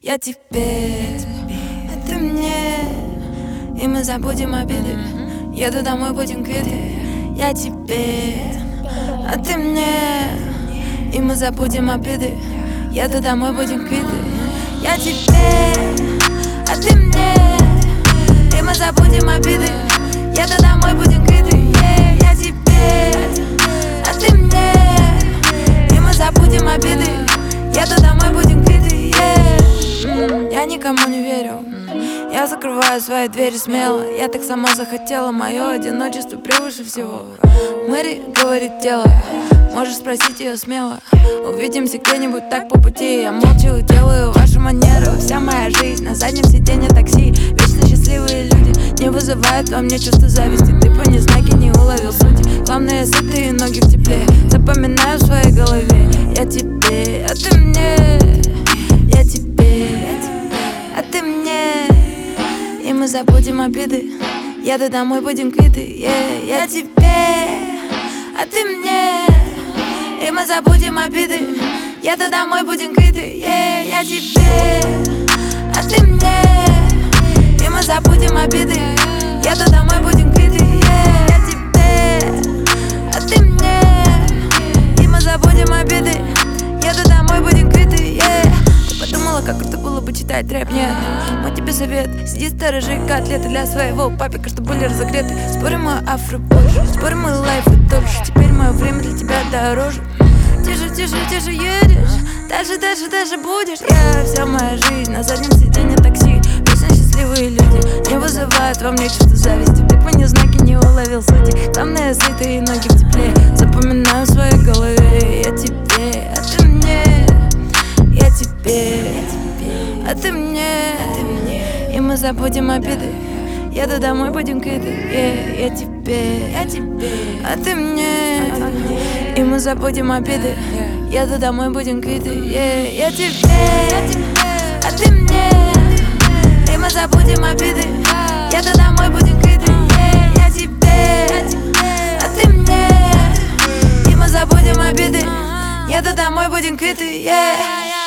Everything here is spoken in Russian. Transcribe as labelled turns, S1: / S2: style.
S1: Я тебе, а ты мне, и мы забудем обиды. Еду домой, будем квиты. Я тебе, а ты мне, и мы забудем обиды. Еду домой, будем квиты. Я тебе, а ты мне, и мы забудем обиды. Еду домой, будем квиты. Я тебе, а ты мне, и мы забудем обиды. Еду домой, будем квиты. Я никому не верю, я закрываю свои двери смело. Я так сама захотела, мое одиночество превыше всего. Мэри говорит тело, можешь спросить ее смело. Увидимся где-нибудь так по пути. Я молча делаю вашу манеру. Вся моя жизнь на заднем сиденье такси. Вечно счастливые люди не вызывают во мне чувство зависти. Ты по незнаке не уловил сути. Главное, сытые ноги в тепле. Запоминаю в своей голове. Я тебе, а ты мне. Я тебе, а ты мне, и мы забудем обиды. Еду домой, будем квиты. Я тебе, а ты мне, и мы забудем обиды. Еду домой, будем квиты. Я тебе, а ты мне, и мы забудем обиды. Еду домой, будем квиты. Я тебе, а ты мне, и мы забудем обиды. Еду домой, будем квиты. Ты подумала, как круто было бы читать рэп? Нет, мой тебе совет: сиди, сторожи котлеты для своего папика, чтобы были разогреты. Спорим, мой афро больше, спорим, мой лайф и дольше. Теперь мое время для тебя дороже. Тише, тише, тише едешь, дальше, дальше, дальше будешь. Вся моя жизнь на заднем сиденье такси. Вечно счастливые люди не вызывают во мне чувство зависти. Ты по незнаке не уловил сути. Главное, сытые ноги в тепле. Запоминаю в своей голове. Я тебе, а ты мне. Я тебе, а ты мне, и мы забудем обиды. Еду домой, будем квиты. Я тебе, а ты мне, и мы забудем обиды. Еду домой, будем квиты. Я тебе, а ты мне, и мы забудем обиды. Еду домой, будем квиты. Я тебе, а ты мне, и мы забудем обиды. Еду домой, будем квиты.